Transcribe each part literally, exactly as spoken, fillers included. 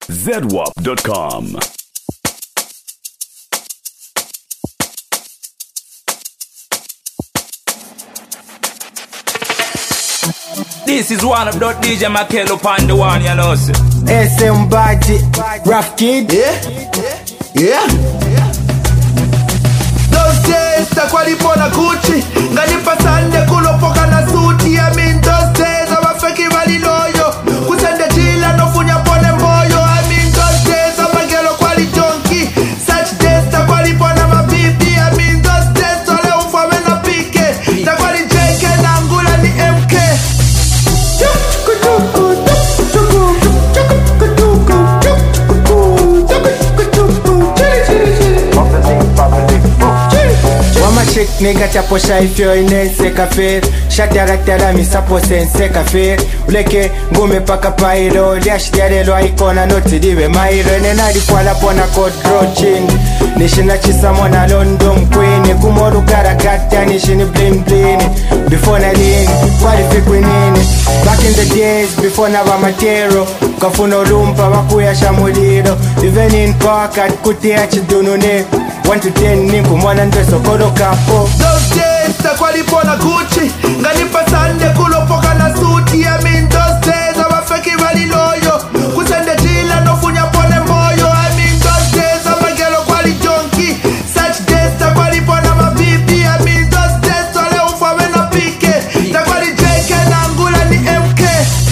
zedwap dot com. This is one of the D J Makello upon the one, you know, sir. S M Body, Rough Kid. Yeah, yeah. Those days, takwalipona Gucci. Ngalipa sande kulopoka na suti. I mean those days, abafeki vali loyo. Kusende jila no funya pone moyo. I mean those days, abagelo kwali junkie. Such days, takwalipona mabibi. I mean those days, tole ufame na pike. Takwali J K na angula ni M K. Chick nigga chaposha ifyo inense kafir Shatara tara misapo sense kafir Uleke ngume paka pairo Liash diarelo aikona noti diwe mairo Nenari kwala pona code grochin Nishina chisa mwana London queen Kumoru karagata nishini bling bling Before na lean, qualify queenini Back in the days, before na wa matero Kafuno lumpa wakuya shamuliro Even in pocket, kutia chidunune one to ten ninku mwana ndwe sokoro kapo. Those days takwalipona Gucci. Ngalipa sande kulopoka na suti. I mean those days abafeki vali loyo. Kusende jila no funya pone moyo. I mean those days abagelo kwali junkie. Such days takwalipona mabibi. I mean those days tole ufame na pike. Takwali J K na angula ni M K.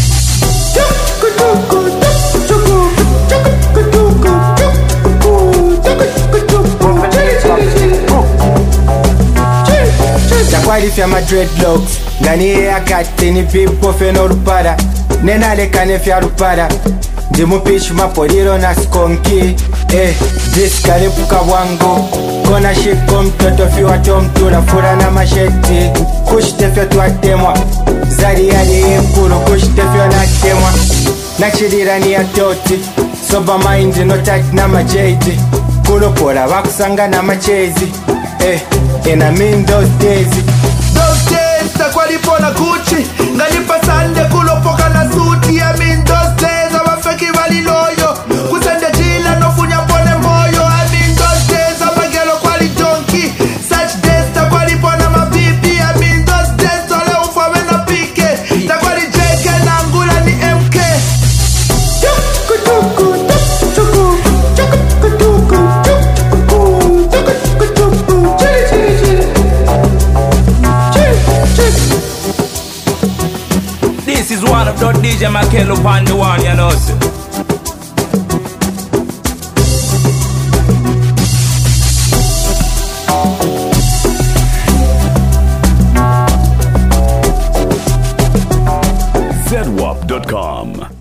Chakwalifya ma dreadlocks Ngani ya kati ni pipo feno rupara Nena leka nefya rupara Ndimu pitch mapoliro na skonki Eh, diskalipuka wangu Kona shiko mtoto fiwa tomtura fura na masheti Kushtefyo tuatemwa Zari yali impuru kushtefyo na temwa Nachirira ni ya toti Soba mind no touch na majeti Kulopora wakusanga na machezi Eh, and I mean those days. Those days, takwalipona Gucci. Ngalipa sande kulopoka na suti. I mean those days, abafeki vali loyo. Kusende jila no funya pone moyo. I mean those days, abagelo kwali junkie. Such days, takwalipona mabibi. I mean those days, tole ufame na pike. Takwali J K na angula ni M K. This is one of the D J Makello upon the one, you know, sir. zedwap dot com.